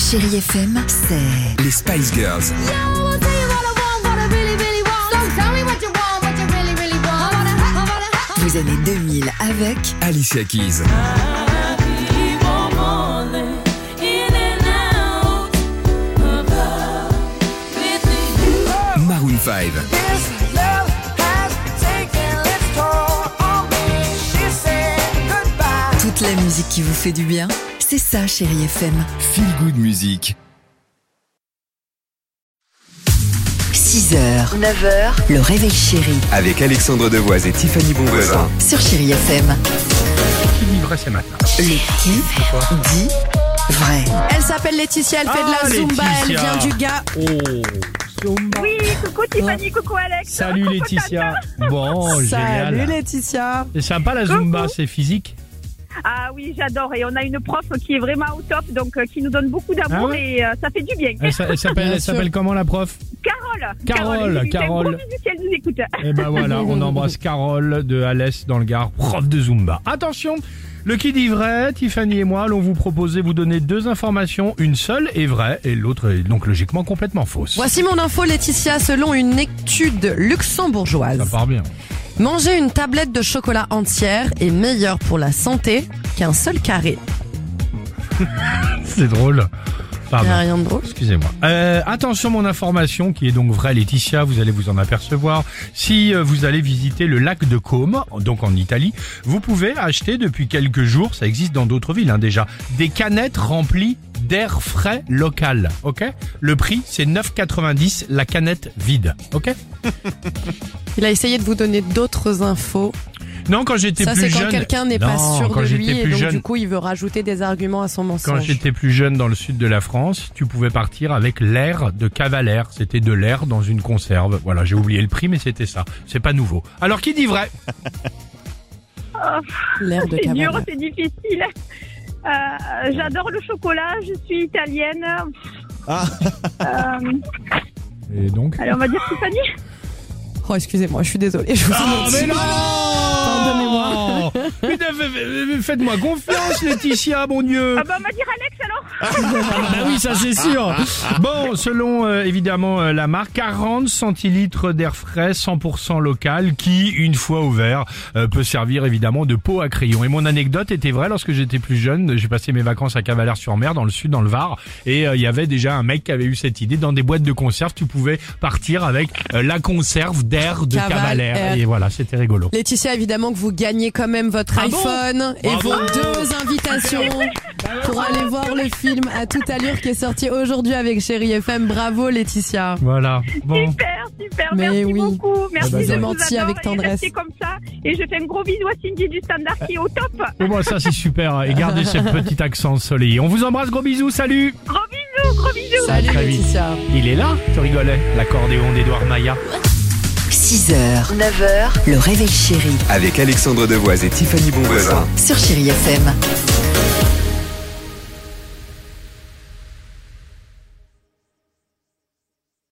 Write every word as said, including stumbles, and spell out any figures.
Chérie F M, c'est les Spice Girls. Vous aimez deux mille avec Alicia Keys. Maroon five. Toute la musique qui vous fait du bien, c'est ça Chérie F M. Feel Good Music. six heures, neuf heures, le réveil chéri Avec Alexandre Devoise et Tiffany Bonvoisin. sur Chérie F M. Qui dit vrai, c'est maintenant. Le qui dit vrai. Elle s'appelle Laetitia, elle fait Ah, de la Zumba, Laetitia. elle vient du gars. Oh, Zumba. Oui, coucou Tiffany, coucou Alex. Salut Coucou Laetitia. Bon, Salut génial. Laetitia. C'est sympa la Zumba, c'est physique. Ah oui, j'adore. Et on a une prof qui est vraiment au top, donc euh, qui nous donne beaucoup d'amour Ah ouais et euh, ça fait du bien. Elle, s'a- elle s'appelle, Bien elle sûr. s'appelle comment la prof? Carole. Carole, C'est un Carole. gros bisou si elle nous écoute. Et ben voilà, on embrasse Carole de Alès dans le Gard, prof de Zumba. Attention, le qui dit vrai, Tiffany et moi allons vous proposer, vous donner deux informations, une seule est vraie et l'autre est donc logiquement complètement fausse. Voici mon info Laetitia, selon une étude luxembourgeoise. Ça part bien. Manger une tablette de chocolat entière est meilleur pour la santé qu'un seul carré. C'est drôle. Il Pardon. n'y a rien de drôle. Excusez-moi. Euh, attention, mon information qui est donc vraie, Laetitia, vous allez vous en apercevoir. Si euh, vous allez visiter le lac de Côme, donc en Italie, vous pouvez acheter depuis quelques jours, ça existe dans d'autres villes hein, déjà, des canettes remplies d'air frais local. Ok ? Le prix, c'est neuf euros quatre-vingt-dix la canette vide. Ok ? Il a essayé de vous donner d'autres infos. Non, quand j'étais Ça, plus c'est jeune. quand quelqu'un n'est Non, pas sûr quand de lui j'étais et plus donc jeune. du coup il veut rajouter des arguments à son Quand mensonge. j'étais plus jeune dans le sud de la France, tu pouvais partir avec l'air de Cavalère. C'était de l'air dans une conserve. Voilà, j'ai oublié le prix, mais c'était ça. C'est pas nouveau. Alors, qui dit vrai? L'air de C'est dur, cavale. c'est difficile. Euh, j'adore le chocolat, je suis italienne. Ah. Euh, Et donc? allez, on va dire Tiffany. Oh excusez-moi, je suis désolée. Je vous ai Ah, menti. mais non! Pardonnez-moi. Mais f- Faites-moi confiance, Laetitia, mon Dieu! Ah bah on va dire Alex alors. Ah bah oui, ça c'est sûr. Bon, selon euh, évidemment euh, la marque, quarante centilitres d'air frais cent pour cent local qui, une fois ouvert, euh, peut servir évidemment de pot à crayon. Et mon anecdote était vraie lorsque j'étais plus jeune. J'ai passé mes vacances à Cavalère-sur-Mer, dans le sud, dans le Var. Et il euh, y avait déjà un mec qui avait eu cette idée. Dans des boîtes de conserve, tu pouvais partir avec euh, la conserve d'air de Caval Cavalère. Air. Et voilà, c'était rigolo. Laetitia, évidemment que vous gagnez quand même votre Ah bon iPhone et Bravo. vos deux invitations pour aller voir le film à toute allure qui est sorti aujourd'hui avec Chérie F M. Bravo Laetitia. Voilà. Bon. Super, super, Mais merci oui. beaucoup. Merci, Eh ben, je vous vous menti adore avec tendresse. Et restez comme ça. Et je fais un gros bisou à Cindy du Standard qui est au top. Bon, bon, ça c'est super. Et gardez ce petit accent ensoleillé. On vous embrasse, gros bisous, salut! Gros bisous, gros bisous. Salut très vite. Laetitia. Il est là, tu rigolais, l'accordéon d'Edouard Maya. six heures, neuf heures, le réveil chéri Avec Alexandre Devoise et Tiffany Bonvoisin. sur Chérie F M.